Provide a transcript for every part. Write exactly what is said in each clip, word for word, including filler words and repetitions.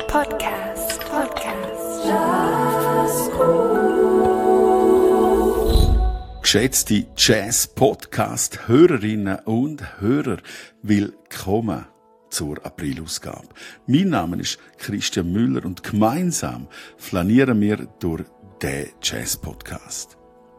Podcast. Podcast. Geschätzte Jazz-Podcast-Hörerinnen und Hörer, willkommen zur Aprilausgabe. Mein Name ist Christian Müller und gemeinsam flanieren wir durch den Jazz-Podcast.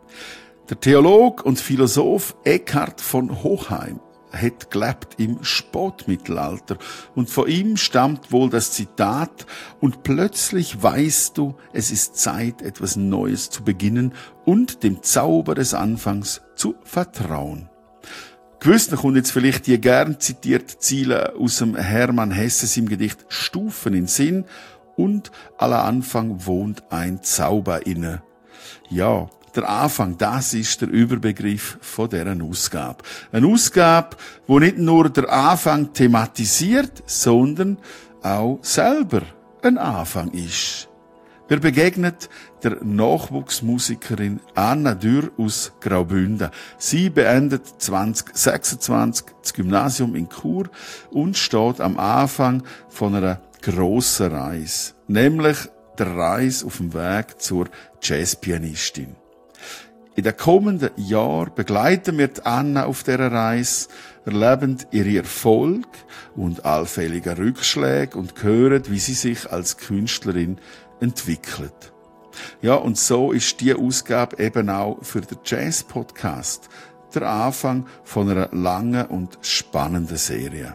Der Theologe und Philosoph Eckhard von Hochheim hat gelebt im Spätmittelalter und von ihm stammt wohl das Zitat: Und plötzlich weißt du, es ist Zeit, etwas Neues zu beginnen und dem Zauber des Anfangs zu vertrauen. Gewiss kommt jetzt vielleicht die gern zitierte Ziele aus dem Hermann Hesses im Gedicht Stufen in Sinn: Und aller Anfang wohnt ein Zauber inne. Ja, der Anfang, das ist der Überbegriff von dieser Ausgabe. Eine Ausgabe, wo nicht nur der Anfang thematisiert, sondern auch selber ein Anfang ist. Wir begegnen der Nachwuchsmusikerin Anna Dürr aus Graubünden. Sie beendet zwanzig sechsundzwanzig das Gymnasium in Chur und steht am Anfang von einer grossen Reise, nämlich der Reise auf dem Weg zur Jazzpianistin. In den kommenden Jahren begleiten wir die Anna auf dieser Reise, erleben ihren Erfolg und allfällige Rückschläge und hören, wie sie sich als Künstlerin entwickelt. Ja, und so ist die Ausgabe eben auch für den Jazz-Podcast der Anfang von einer langen und spannenden Serie.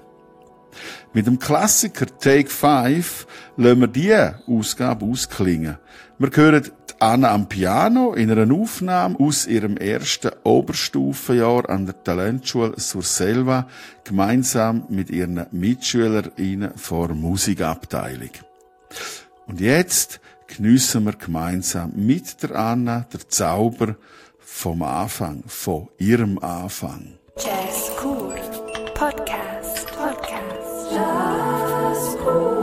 Mit dem Klassiker Take Five lassen wir diese Ausgabe ausklingen. Wir hören Anna am Piano in einer Aufnahme aus ihrem ersten Oberstufenjahr an der Talentschule Surselva, gemeinsam mit ihren MitschülerInnen vor der Musikabteilung. Und jetzt geniessen wir gemeinsam mit der Anna den Zauber vom Anfang, von ihrem Anfang. Jazz Cool Podcast. Podcast. Jazz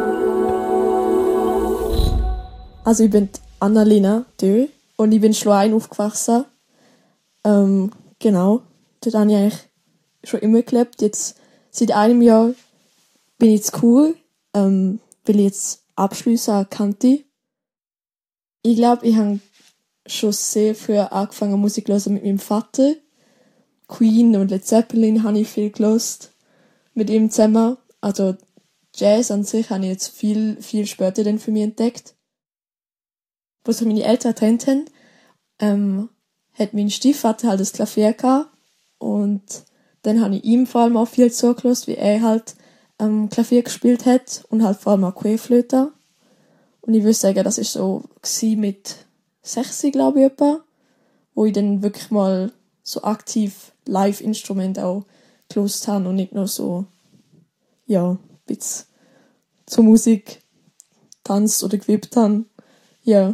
Cool. Also ich bin Annalena Dö und ich bin in Schluein aufgewachsen. Ähm, genau, dort habe ich eigentlich schon immer gelebt. Jetzt seit einem Jahr bin ich in Chur, ähm, weil ich jetzt abschliessen an Kanti. Ich glaube, ich habe schon sehr früh angefangen Musik zu hören mit meinem Vater. Queen und Led Zeppelin habe ich viel gehört mit ihm zusammen. Also Jazz an sich habe ich jetzt viel, viel später dann für mich entdeckt. Wo sich meine Eltern getrennt haben, ähm, hat mein Stiefvater halt das Klavier gehabt. Und dann habe ich ihm vor allem auch viel zugelassen, wie er halt ähm, Klavier gespielt hat und halt vor allem auch Querflöte. Und ich würde sagen, das war so mit sechs, glaube ich, etwa, wo ich dann wirklich mal so aktiv Live-Instrumente auch gehört habe und nicht nur so, ja, ein bisschen zur Musik tanzt oder gewippt habe. Ja.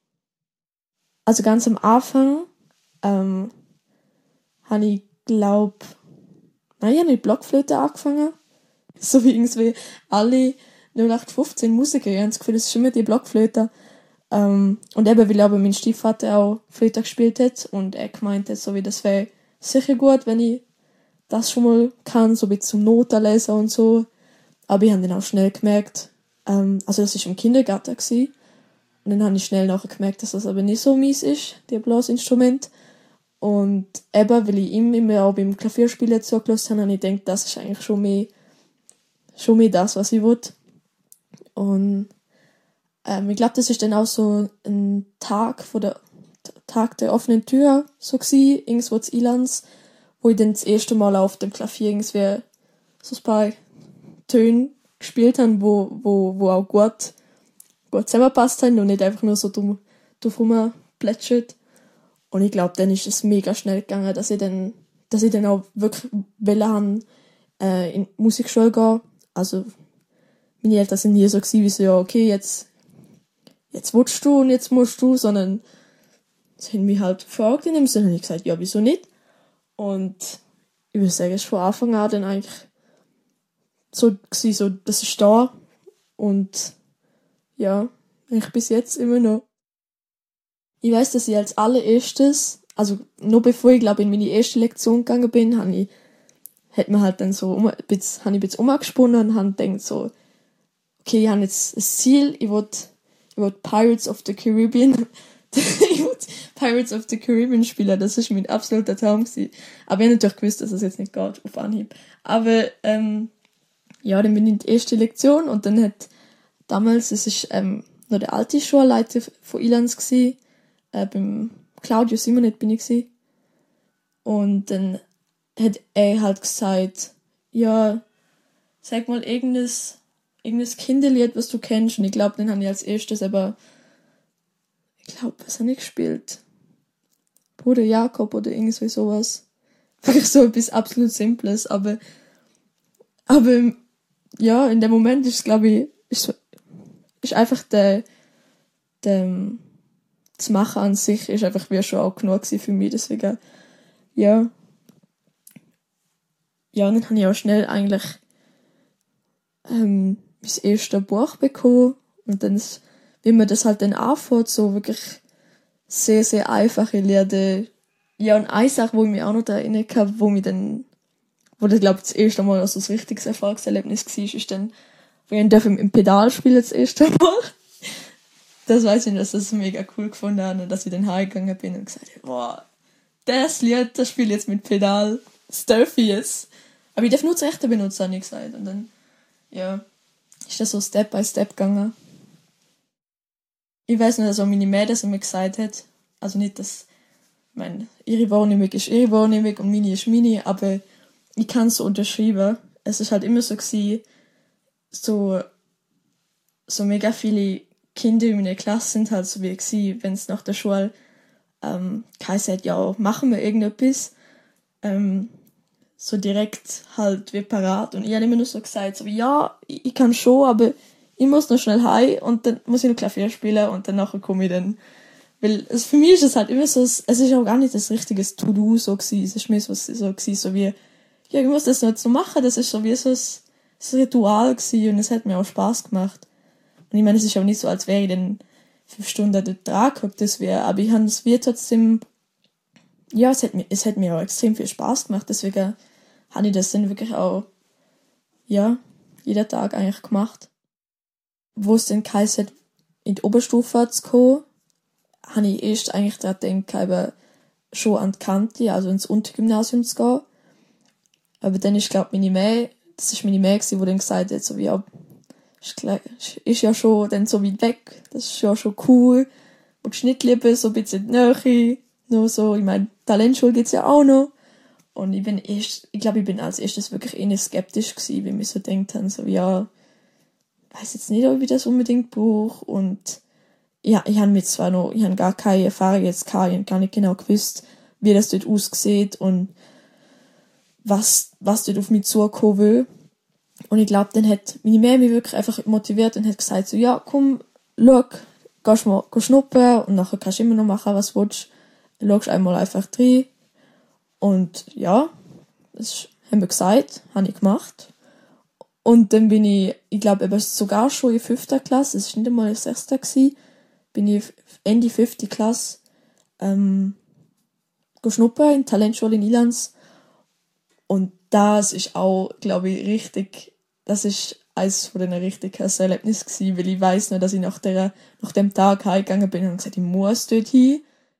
Also ganz am Anfang ähm, habe ich, glaube nein, ich habe mit Blockflöte angefangen. So wie irgendwie alle null acht fünfzehn Musiker. Ich habe das Gefühl, es ist immer die Blockflöte. Ähm, und eben, weil aber mein Stiefvater auch Flöte gespielt hat und er gemeint hat, so wie das wäre sicher gut, wenn ich das schon mal kann, so wie zum Noten lesen und so. Aber ich habe dann auch schnell gemerkt, ähm, also das war im Kindergarten gewesen. Und dann habe ich schnell nachher gemerkt, dass das aber nicht so mies ist, die Blasinstrument. Und eben, weil ich ihm immer auch beim Klavierspielen zugelassen habe, habe ich gedacht, das ist eigentlich schon mehr, schon mehr das, was ich will. Und ähm, ich glaube, das ist dann auch so ein Tag von der Tag der offenen Tür so gewesen, irgendwo zu Ilanz, wo ich dann das erste Mal auf dem Klavier irgendwie so ein paar Töne gespielt habe, wo, wo, wo auch gut gut zusammengepasst haben und nicht einfach nur so dumm drauf rumplätschert. Und ich glaube, dann ist es mega schnell gegangen, dass ich dann, dass ich dann auch wirklich wollte haben, äh, in die Musikschule gehen. Also, meine Eltern sind nie so gewesen, wie so, ja, okay, jetzt, jetzt willst du und jetzt musst du, sondern sie haben mich halt gefragt in dem Sinne und ich gesagt, ja, wieso nicht? Und ich würde sagen, es war von Anfang an dann eigentlich so gewesen, so, das ist da und ja, eigentlich bis jetzt immer noch. Ich weiss, dass ich als allererstes, also noch bevor ich glaube in meine erste Lektion gegangen bin, habe ich, hat man halt dann so, um, ein bisschen, habe ich ein bisschen umgesponnen und habe gedacht so, okay, ich habe jetzt ein Ziel, ich will, ich will Pirates of the Caribbean, ich will Pirates of the Caribbean spielen, das ist mein absoluter Traum gewesen. Aber ich habe natürlich gewusst, dass das jetzt nicht geht, auf Anhieb. Aber, ähm, ja, dann bin ich in die erste Lektion und dann hat damals, es ist, ähm, noch der alte Schulleiter von Ilans gewesen, äh, beim Claudio Simonet bin ich gewesen. Und dann hat er halt gesagt, ja, sag mal irgendein, irgendein Kinderlied, was du kennst. Und ich glaube, dann habe ich als erstes aber, ich glaube, was habe ich gespielt? Bruder Jakob oder irgendwie sowas. Wirklich so etwas absolut Simples, aber, aber, ja, in dem Moment ist es, glaube ich, ist, ist einfach der, der, das Machen an sich ist einfach wie schon auch genug gewesen für mich, deswegen, ja. Ja, und dann habe ich auch schnell eigentlich, ähm, mein erstes Buch bekommen und dann, ist, wie man das halt dann anfängt, so wirklich sehr, sehr einfache Lieder. Ja, und eine Sache, wo ich mich auch noch erinnern kann, wo mich dann, wo das, glaube ich, das erste Mal so ein richtiges Erfolgserlebnis war, ist dann, wo ich dann im Pedal spielen das erste Mal. Das weiß ich, dass das mega cool gefunden habe und dass ich dann heimgegangen bin und gesagt habe, boah, das Lied, das spiele ich jetzt mit Pedal. Das darf ich jetzt. Aber ich darf nur das Rechte benutzen, habe ich gesagt. Und dann, ja, ist das so Step by Step gegangen. Ich weiß nicht, dass auch meine Mädchen das immer gesagt hat. Also nicht, dass, ich meine, ihre Wahrnehmung ist ihre Wahrnehmung und meine ist meine, aber ich kann es so unterschreiben. Es ist halt immer so gewesen, so, so mega viele Kinder in meiner Klasse sind halt so wie gewesen, wenn es nach der Schule ähm, geheißen hat, ja, machen wir irgendetwas, ähm, so direkt halt wie parat. Und ich habe immer nur so gesagt, so wie, ja, ich, ich kann schon, aber ich muss noch schnell heim und dann muss ich noch Klavier spielen und dann nachher komme ich dann. Weil es, für mich ist es halt immer so, es ist auch gar nicht das richtige To-Do so gewesen. Es ist mir so, so gewesen, so wie, ja, ich muss das noch so machen, das ist so wie so ein, so ein Ritual gewesen und es hat mir auch Spass gemacht. Und ich meine, es ist auch nicht so, als wäre ich dann fünf Stunden dort dran gehockt, das wäre, aber ich habe es wie trotzdem, ja, es hat mir, es hat mir auch extrem viel Spaß gemacht, deswegen habe ich das dann wirklich auch, ja, jeden Tag eigentlich gemacht. Wo es dann geheißen hat, in die Oberstufe zu kommen, habe ich erst eigentlich daran gedacht, eben schon an die Kante, also ins Untergymnasium zu gehen. Aber dann ist, glaube ich, meine Mäh, das ist meine Mäh gewesen, die dann gesagt hat, so wie, ja, ist, ist ja schon dann so weit weg, das ist ja schon cool. Und nicht lieber so ein bisschen in die Nähe, nur so, ich meine, Talentschule gibt's ja auch noch. Und ich bin erst, ich glaube, ich bin als erstes wirklich eher skeptisch gewesen, weil wir so gedacht haben, so, ja, weiß jetzt nicht, ob ich das unbedingt brauche. Und ja, ich habe mir zwar noch, ich habe gar keine Erfahrung jetzt gehabt, ich habe gar nicht genau gewusst, wie das dort aussieht und was, was dort auf mich zukommen will. Und ich glaube, dann hat meine Mama mich wirklich einfach motiviert und hat gesagt so, ja, komm, schau, gehst mal geh schnuppern und nachher kannst du immer noch machen, was du willst. Schaust einmal einfach rein. Und ja, das haben wir gesagt, habe ich gemacht. Und dann bin ich, ich glaube, eben sogar schon in fünfter Klasse, es war nicht einmal in sechster gewesen, bin ich Ende fünfte Klasse ähm, schnuppern in die Talentschule in Ilans. Und das ist auch, glaube ich, richtig, das ist eines von den richtig krassen Erlebnissen gewesen, weil ich weiss noch, dass ich nach, der, nach dem Tag heimgegangen bin und gesagt, ich muss dort hin.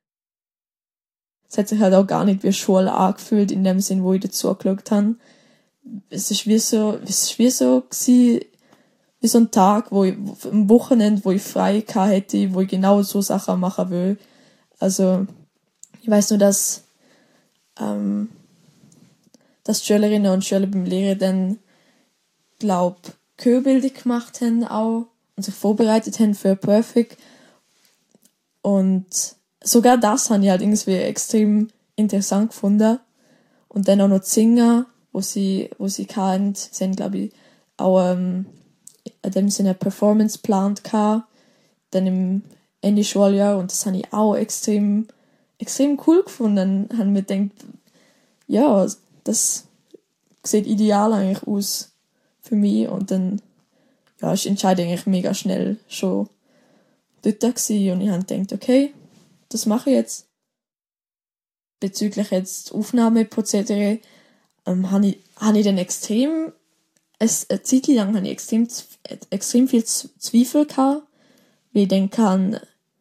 Es hat sich halt auch gar nicht wie Schule angefühlt, in dem Sinn, wo ich dazu geschaut habe. Es ist wie so, es ist wie so gewesen, wie so ein Tag, wo ich, am Wochenende, wo ich frei gehabt hätte, wo ich genau so Sachen machen will. Also, ich weiss nur, dass, ähm, dass die Schülerinnen und Schüler beim Lehren dann, glaub, Chörbildung gemacht haben auch und sich vorbereitet haben für Perfect. Und sogar das habe ich halt irgendwie extrem interessant gefunden. Und dann auch noch die Singer, wo sie, wo sie hatten. Sie haben, glaube ich, auch, ähm, in dem Sinne eine Performance geplant gehabt. Dann im Ende Schuljahr. Und das habe ich auch extrem, extrem cool gefunden. Dann haben wir gedacht, ja, das sieht ideal eigentlich aus für mich. Und dann, ja, ist die Entscheidung eigentlich mega schnell schon dort gewesen. Und ich habe gedacht, okay, das mache ich jetzt. Bezüglich jetzt Aufnahmeprozedere, ähm, habe ich, habe ich dann extrem es, eine Zeit lang hatte ich extrem, extrem viel Zweifel gehabt, weil ich denke,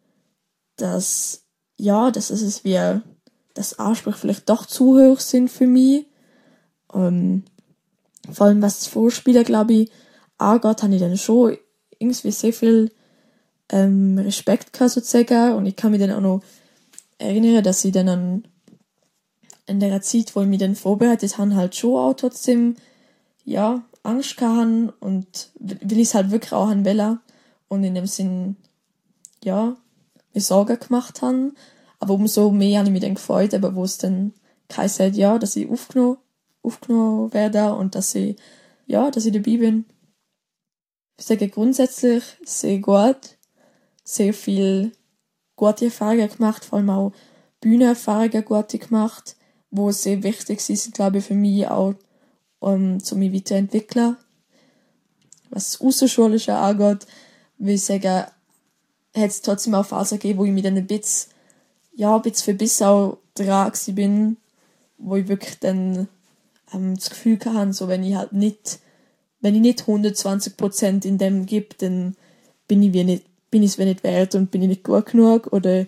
dass, ja, dass es wie, dass Ansprüche vielleicht doch zu hoch sind für mich. Ähm, vor allem was das Vorspielen, glaube ich, angeht, habe ich dann schon irgendwie sehr viel ähm, Respekt gehabt, sozusagen. Und ich kann mich dann auch noch erinnern, dass ich dann an, in der Zeit, wo ich mich dann vorbereitet habe, halt schon auch trotzdem, ja, Angst gehabt und will ich es halt wirklich auch an Bella und in dem Sinn, ja, mir Sorgen gemacht haben. Aber umso mehr habe ich mich dann gefreut, aber wo es dann geheißen hat, ja, dass ich aufgenommen, aufgenommen werde und dass ich, ja, dass ich dabei bin. Ich sage grundsätzlich sehr gut, sehr viel gute Erfahrungen gemacht, vor allem auch Bühnenerfahrungen gute gemacht, wo sehr wichtig sind, glaube ich, für mich auch, um zu mich weiterentwickeln. Was das Außerschulische angeht, will ich sagen, hat es trotzdem auch Phasen gegeben, wo ich mich dann ein bisschen, ja, ein bisschen verbissen auch dran bin, wo ich wirklich dann ähm, das Gefühl hatte, so, wenn ich halt nicht, wenn ich nicht hundertzwanzig Prozent in dem gebe, dann bin ich wie nicht, bin ich es wie nicht wert und bin ich nicht gut genug, oder,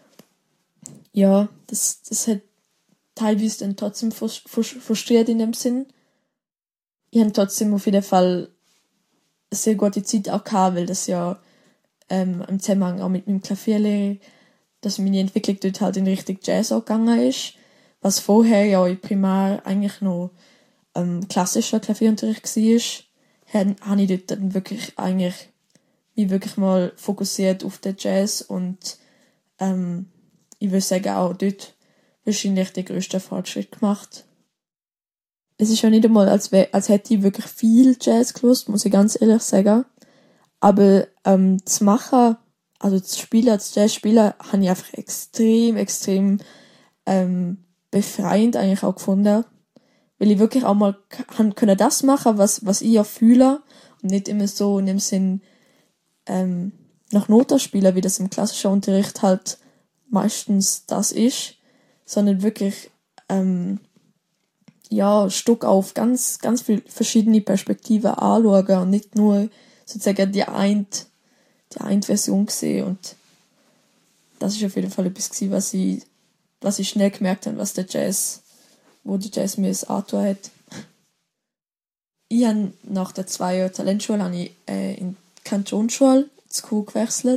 ja, das, das hat teilweise dann trotzdem frustriert in dem Sinn. Ich habe trotzdem auf jeden Fall eine sehr gute Zeit auch gehabt, weil das ja ähm, im Zusammenhang auch mit meinem Klavierlehrer, dass meine Entwicklung dort halt in Richtung Jazz auch gegangen ist, was vorher ja in Primar eigentlich noch ähm, klassischer Klavierunterricht war, habe ich dort dann wirklich eigentlich mich wirklich mal fokussiert auf den Jazz und ähm, ich würde sagen auch dort wahrscheinlich den grössten Fortschritt gemacht. Es ist ja nicht einmal, als, wär, als hätte ich wirklich viel Jazz gehört, muss ich ganz ehrlich sagen. Aber ähm, das Machen, also das Spielen, das Jazz-Spielen, habe ich einfach extrem, extrem ähm, befreiend eigentlich auch gefunden. Weil ich wirklich auch mal kann, können das machen, was, was ich ja fühle und nicht immer so in dem Sinn ähm, nach Noten spielen, wie das im klassischen Unterricht halt meistens das ist, sondern wirklich ähm, ja, Stück auf ganz, ganz viele verschiedene Perspektiven anschauen und nicht nur sozusagen die eine, die eine Version sehen. Und das ist auf jeden Fall etwas gewesen, was ich, was ich schnell gemerkt habe, was der Jazz, wo der Jazz mir das angetan hat. Ich habe nach der zwei Jahren Talentschule habe ich, äh, in die Kantonsschule zu Chur gewechselt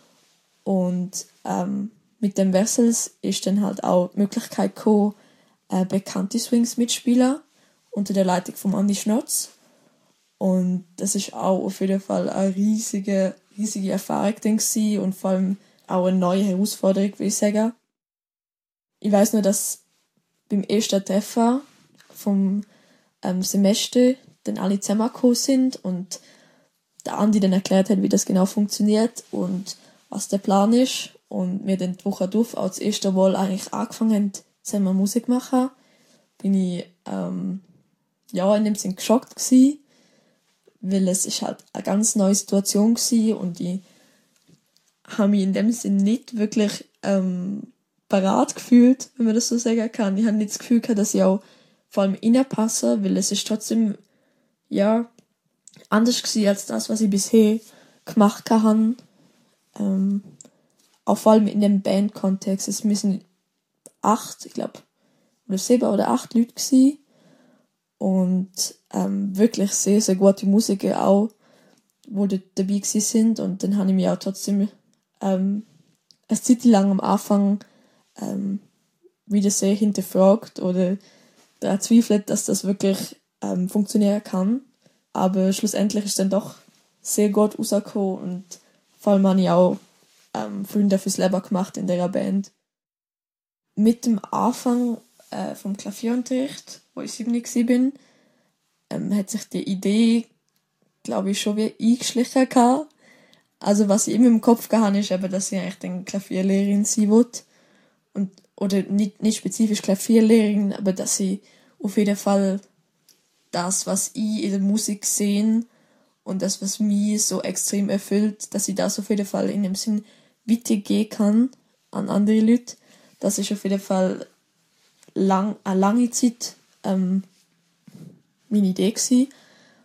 und ähm, mit dem Wechsel ist dann halt auch die Möglichkeit gekommen, äh, bekannte Swings mitspielen unter der Leitung von Andi Schnotz. Und das ist auch auf jeden Fall eine riesige, riesige Erfahrung gewesen und vor allem auch eine neue Herausforderung, würde ich sagen. Ich weiss nur, dass beim ersten Treffen vom ähm, Semester dann alle zusammengekommen sind und der Andi dann erklärt hat, wie das genau funktioniert und was der Plan ist. Und wir dann die Woche durch auch das erste Mal eigentlich angefangen haben, zusammen Musik machen, bin ich ähm, ja in dem Sinn geschockt gewesen, weil es ist halt eine ganz neue Situation gewesen und ich habe mich in dem Sinn nicht wirklich ähm, parat gefühlt, wenn man das so sagen kann. Ich habe nicht das Gefühl gehabt, dass ich auch vor allem reinpasse, weil es ist trotzdem ja anders gewesen als das, was ich bisher gemacht habe. Ähm, auch vor allem in dem Band-Kontext. Es müssen acht, ich glaube, oder sieben oder acht Leute gewesen. Und ähm, wirklich sehr, sehr gute Musiker auch, die dort dabei gewesen sind. Und dann habe ich mich auch trotzdem ähm, eine Zeit lang am Anfang ähm, wieder sehr hinterfragt oder daran zweifelt, dass das wirklich ähm, funktionieren kann. Aber schlussendlich ist dann doch sehr gut rausgekommen und vor allem habe ich auch ähm, Freunde fürs Leben gemacht in dieser Band. Mit dem Anfang äh, vom Klavierunterricht, wo ich sieben war, ähm, hat sich die Idee, glaube ich, schon wie eingeschlichen gehabt. Also was ich immer im Kopf gehabt habe, ist eben, dass ich eigentlich dann Klavierlehrerin sein will. Und, oder nicht, nicht spezifisch Klavierlehrerin, aber dass ich auf jeden Fall das, was ich in der Musik sehe und das, was mich so extrem erfüllt, dass ich das auf jeden Fall in dem Sinn weitergehen kann an andere Leute. Das ist auf jeden Fall lang, eine lange Zeit ähm, meine Idee gewesen.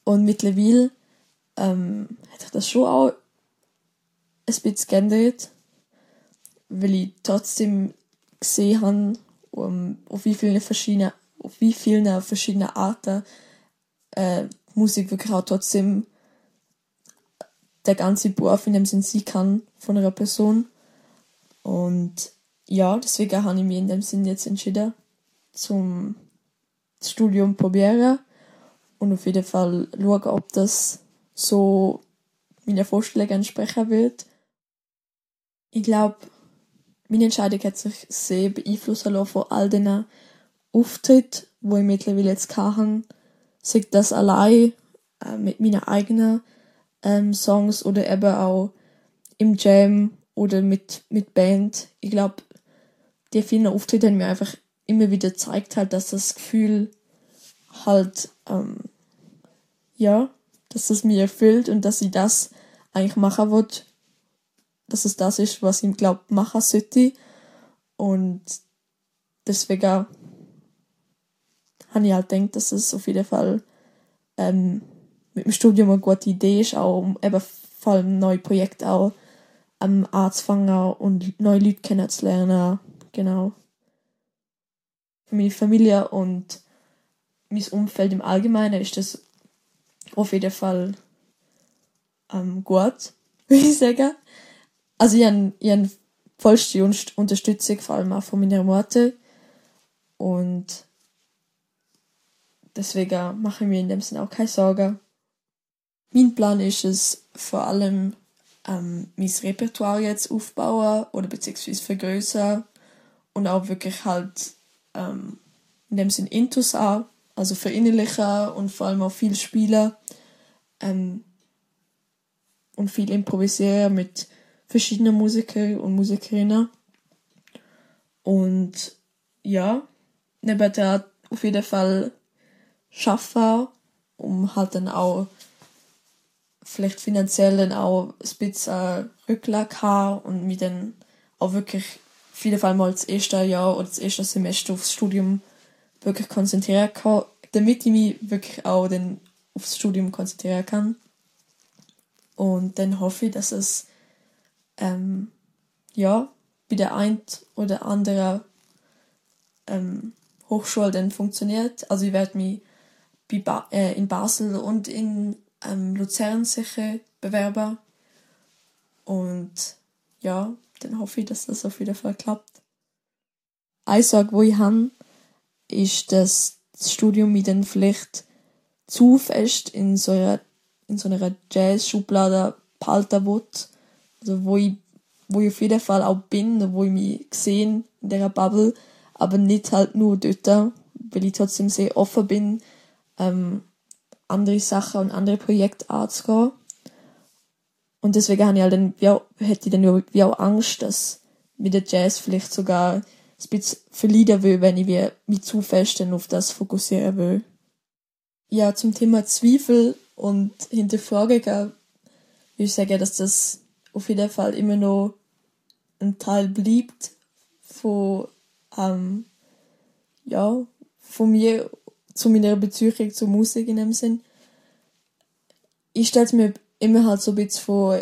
Und mittlerweile ähm, hat sich das schon auch ein bisschen geändert, weil ich trotzdem gesehen habe, um, auf wie vielen verschiedenen, auf wie vielen verschiedenen Arten äh, Musik wirklich auch trotzdem der ganze Beruf in dem Sinn sein kann von einer Person. Und ja, deswegen habe ich mich in dem Sinn jetzt entschieden, zum Studium probieren und auf jeden Fall schauen, ob das so meinen Vorstellungen entsprechen wird. Ich glaube, meine Entscheidung hat sich sehr beeinflussen lassen von all den Auftritten, die ich mittlerweile jetzt hatte. Sei das allein äh, mit meinen eigenen ähm, Songs oder eben auch im Jam oder mit, mit Band. Ich glaube, die vielen Auftritte haben mir einfach immer wieder gezeigt, halt, dass das Gefühl halt, ähm, ja, dass das mir erfüllt und dass ich das eigentlich machen will, dass es das ist, was ich glaube machen sollte. Und deswegen habe ich halt gedacht, dass es auf jeden Fall ähm, mit dem Studium eine gute Idee ist, auch um eben vor allem neue Projekte auch ähm, anzufangen und neue Leute kennenzulernen. Genau. Für meine Familie und mein Umfeld im Allgemeinen ist das auf jeden Fall ähm, gut, würde ich sagen. Also ich habe, ich habe vollste Unterstützung, vor allem auch von meiner Mutter. Und deswegen mache ich mir in dem Sinne auch keine Sorgen. Mein Plan ist es, vor allem ähm, mein Repertoire jetzt aufbauen oder beziehungsweise vergrößern und auch wirklich halt ähm, in dem Sinne Intus an, also verinnerlichen und vor allem auch viel spielen ähm, und viel improvisieren mit verschiedenen Musikern und Musikerinnen. Und ja, nebenher auf jeden Fall schaffen, um halt dann auch vielleicht finanziell dann auch ein bisschen Rücklage zu haben und mich dann auch wirklich auf jeden Fall mal das erste Jahr oder das erste Semester aufs Studium wirklich konzentrieren kann, damit ich mich wirklich auch dann aufs Studium konzentrieren kann. Und dann hoffe ich, dass es ähm, ja, bei der einen oder anderen ähm, Hochschule dann funktioniert. Also ich werde mich bei ba- äh, in Basel und in ähm, Luzern sicher bewerben. Und ja, dann hoffe ich, dass das auf jeden Fall klappt. Eine Sorge, die ich habe, ist, dass das Studium mich dann vielleicht zu fest in so einer, in so einer Jazz-Schublade behalten will. Also wo ich, wo ich auf jeden Fall auch bin, wo ich mich sehe in dieser Bubble, aber nicht halt nur dort, weil ich trotzdem sehr offen bin, ähm, andere Sachen und andere Projekte anzugehen. Und deswegen habe ich halt dann, ja, hätte ich dann wie auch Angst, dass mit der Jazz vielleicht sogar ein bisschen verlieren will, wenn ich mich zu fest dann auf das fokussieren will. Ja, zum Thema Zweifel und Hinterfragen würde ich sagen, dass das auf jeden Fall immer noch ein Teil bleibt von, ähm, ja, von mir zu meiner Beziehung zur Musik in dem Sinn. Ich stelle es mir immer halt so ein bisschen vor,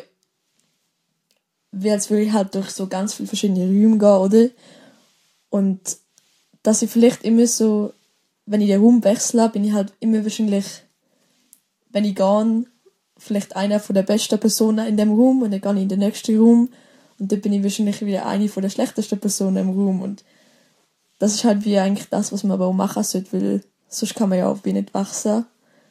wie als würde ich halt durch so ganz viele verschiedene Räume gehen, oder? Und dass ich vielleicht immer so, wenn ich den Raum wechsle, bin ich halt immer wahrscheinlich, wenn ich gehe, vielleicht einer von der besten Personen in dem Raum und dann gehe ich in den nächsten Raum und dann bin ich wahrscheinlich wieder eine von der schlechtesten Personen im Raum und das ist halt wie eigentlich das, was man aber auch machen sollte, weil sonst kann man ja auch wie nicht wachsen.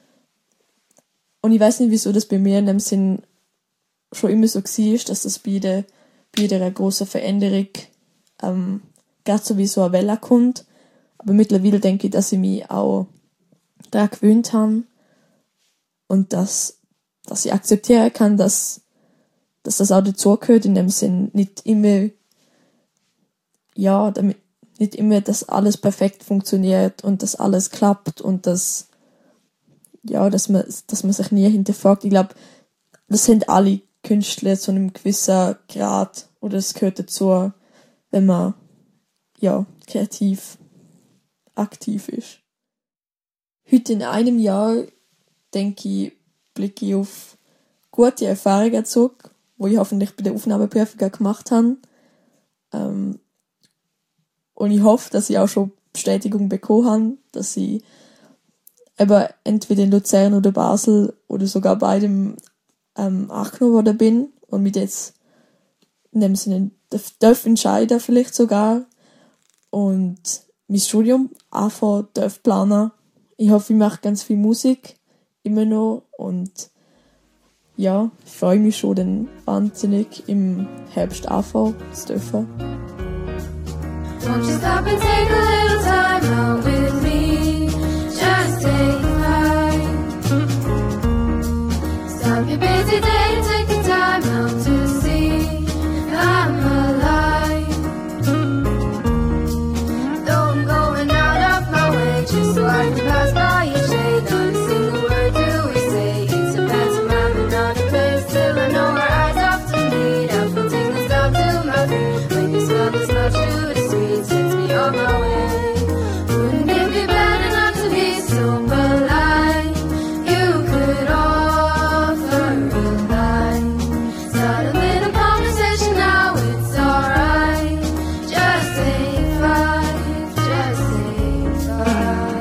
Und ich weiß nicht, wieso das bei mir in dem Sinn schon immer so war, dass das bei jeder, bei jeder grossen Veränderung ähm, gerade so wie so eine Welle kommt. Aber mittlerweile denke ich, dass ich mich auch daran gewöhnt habe und dass, dass ich akzeptieren kann, dass, dass das auch dazugehört, in dem Sinn nicht immer, ja, damit nicht immer, dass alles perfekt funktioniert und dass alles klappt und dass, ja, dass man, dass man sich nie hinterfragt. Ich glaube, das sind alle Künstler zu einem gewissen Grad oder es gehört dazu, wenn man, ja, kreativ aktiv ist. Heute in einem Jahr denke ich, blicke ich auf gute Erfahrungen zurück, die ich hoffentlich bei der Aufnahmeprüfung gemacht habe. Ähm, und ich hoffe, dass ich auch schon Bestätigung bekommen habe, dass ich eben entweder in Luzern oder Basel oder sogar beidem ähm, angenommen worden bin und mich jetzt in dem Sinne darf, darf entscheiden vielleicht sogar und mein Studium anfangen darf planen. Ich hoffe, ich mache ganz viel Musik immer noch und ja, ich freue mich schon dann wahnsinnig im Herbst anfangen zu dürfen. Won't you stop and take a little time out with me? Just take five. Stop your busy day and take the time out to see I'm alive. Though I'm going out of my way just so I can pass by each day. Not a single word do we say. It's a pantomime and not a play. Still I know our eyes often meet. I feel tingles down to my feet. When you smell the smell true to sweet, sends me on my way. Wouldn't it be better not to be so polite? You could offer a line. Start a little conversation now, it's alright. Just say five, just say five.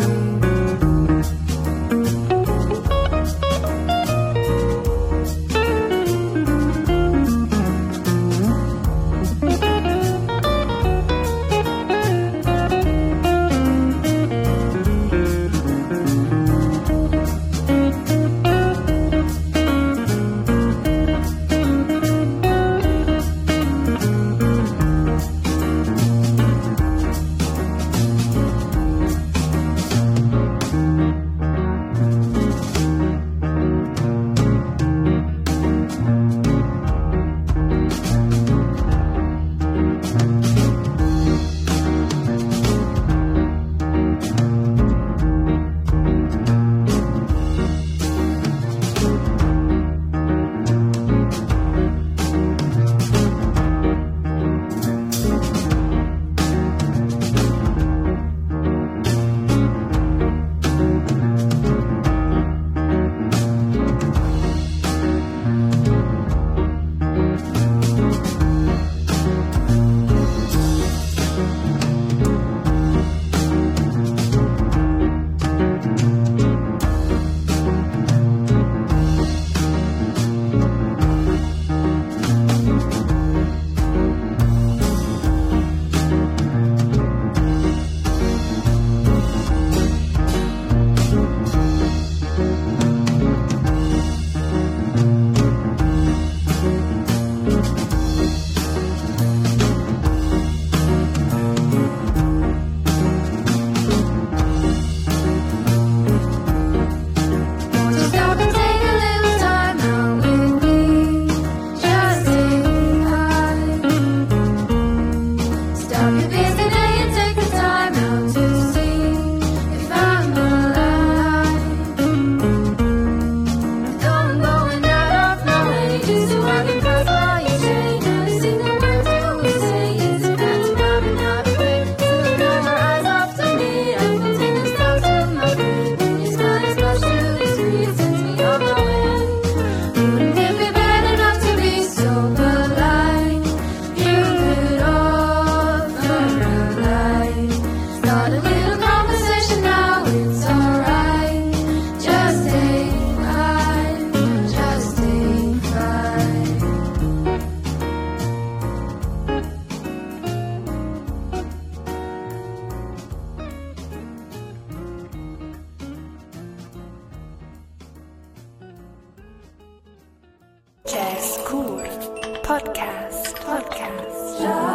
Jazzcore Podcast. Podcast.